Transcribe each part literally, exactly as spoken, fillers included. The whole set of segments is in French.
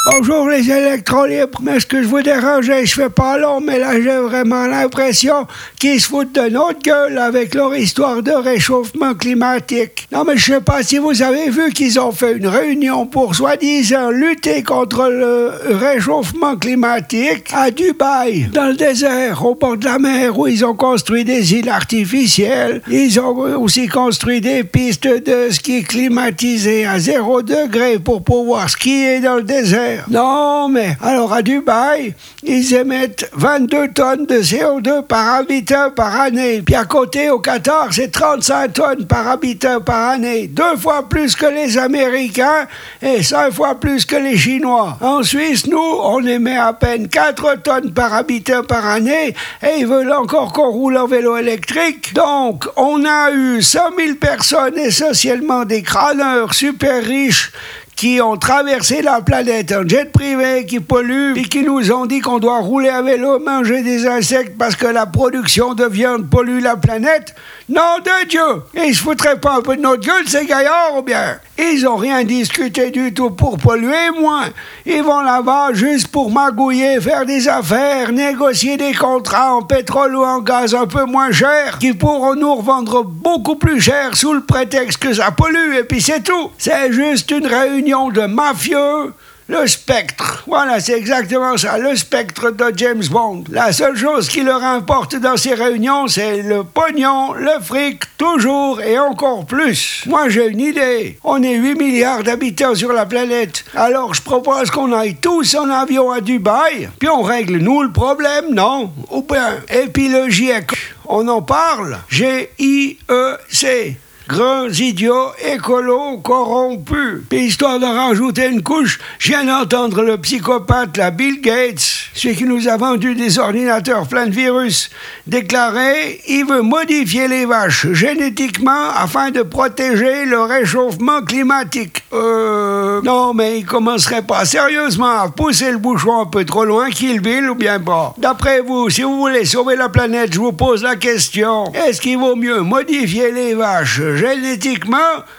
Bonjour les électrons libres, mais ce que je vous dérangeais, je fais pas long, mais là j'ai vraiment l'impression qu'ils se foutent de notre gueule avec leur histoire de réchauffement climatique. Non mais je sais pas si vous avez vu qu'ils ont fait une réunion pour soi-disant lutter contre le réchauffement climatique à Dubaï, dans le désert, au bord de la mer, où ils ont construit des îles artificielles. Ils ont aussi construit des pistes de ski climatisées à zéro degré pour pouvoir skier dans le désert. Non, mais alors à Dubaï, ils émettent vingt-deux tonnes de C O deux par habitant par année. Puis à côté, au Qatar, c'est trente-cinq tonnes par habitant par année. Deux fois plus que les Américains et cinq fois plus que les Chinois. En Suisse, nous, on émet à peine quatre tonnes par habitant par année et ils veulent encore qu'on roule en vélo électrique. Donc, on a eu cent mille personnes, essentiellement des crâneurs super riches, qui ont traversé la planète en jet privé, qui polluent, et qui nous ont dit qu'on doit rouler à vélo, manger des insectes parce que la production de viande pollue la planète. Nom de Dieu! Ils se foutraient pas un peu de notre gueule, ces gaillards, ou bien? Ils ont rien discuté du tout pour polluer, moins. Ils vont là-bas juste pour magouiller, faire des affaires, négocier des contrats en pétrole ou en gaz un peu moins cher, qui pourront nous revendre beaucoup plus cher sous le prétexte que ça pollue, et puis c'est tout. C'est juste une réunion de mafieux. Le spectre, voilà, c'est exactement ça, le spectre de James Bond. La seule chose qui leur importe dans ces réunions, c'est le pognon, le fric, toujours et encore plus. Moi, j'ai une idée. On est huit milliards d'habitants sur la planète. Alors, je propose qu'on aille tous en avion à Dubaï, puis on règle, nous, le problème, non? Ou bien, et puis le GIEC, on en parle? G I E C. Grands idiots écolos corrompus. Puis histoire de rajouter une couche, je viens d'entendre le psychopathe, la Bill Gates, celui qui nous a vendu des ordinateurs pleins de virus, déclarer il veut modifier les vaches génétiquement afin de protéger le réchauffement climatique. Euh... Non, mais il commencerait pas sérieusement à pousser le bouchon un peu trop loin, Kill Bill, ou bien pas? D'après vous, si vous voulez sauver la planète, je vous pose la question. Est-ce qu'il vaut mieux modifier les vaches génétiquement,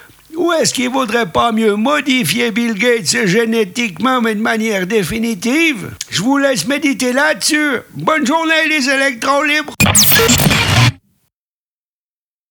ou est-ce qu'il ne vaudrait pas mieux modifier Bill Gates génétiquement, mais de manière définitive? Je vous laisse méditer là-dessus. Bonne journée, les électrons libres!